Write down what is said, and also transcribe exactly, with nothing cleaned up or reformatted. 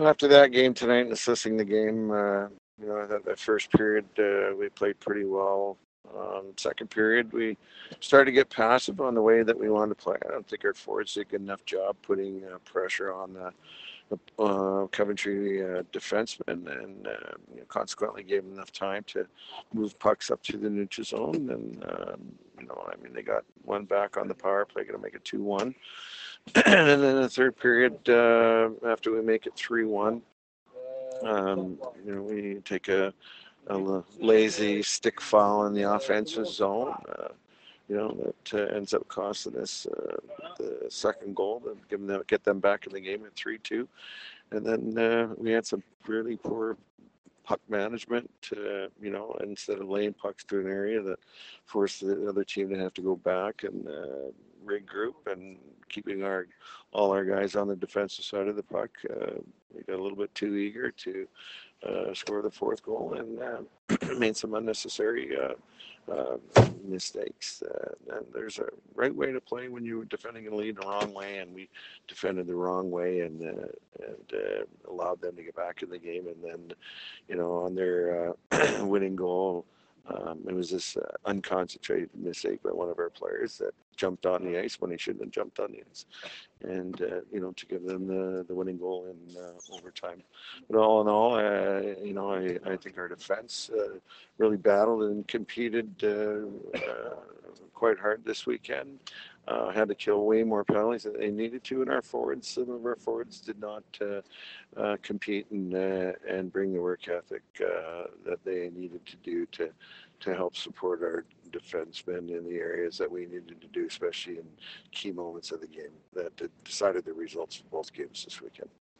After that game tonight and assessing the game, uh, you know, I thought that first period uh, we played pretty well. Um, second period, we started to get passive on the way that we wanted to play. I don't think our forwards did a good enough job putting uh, pressure on the uh, Coventry uh, defensemen, and uh, you know, consequently gave them enough time to move pucks up to the neutral zone. And um, you know, I mean, they got one back on the power play, going to make it two one. And then in the third period, uh, after we make it three one, um, you know, we take a, a lazy stick foul in the offensive zone. Uh, you know, that uh, ends up costing us uh, the second goal and give them, get them back in the game at three two. And then uh, we had some really poor puck management, uh, you know, instead of laying pucks to an area that forced the other team to have to go back and uh, regroup, and keeping our all our guys on the defensive side of the puck. Uh, we got a little bit too eager to uh, score the fourth goal, and uh, made some unnecessary uh, uh, mistakes. Uh, and there's a right way to play when you're defending a lead the wrong way, and we defended the wrong way, and uh, and uh, allowed them to get back in the game. And then, you know, on their uh, winning goal, um, it was this uh, unconcentrated mistake by one of our players that jumped on the ice when he shouldn't have jumped on the ice, and uh, you know, to give them the, the winning goal in uh, overtime. But all in all, uh, you know, I, I think our defense uh, really battled and competed uh, uh, quite hard this weekend. Uh, had to kill way more penalties than they needed to, and our forwards, some of our forwards did not uh, uh, compete and uh, and bring the work ethic uh, that they needed to do to to help support our defensemen in the areas that we needed to do, especially in key moments of the game that decided the results of both games this weekend.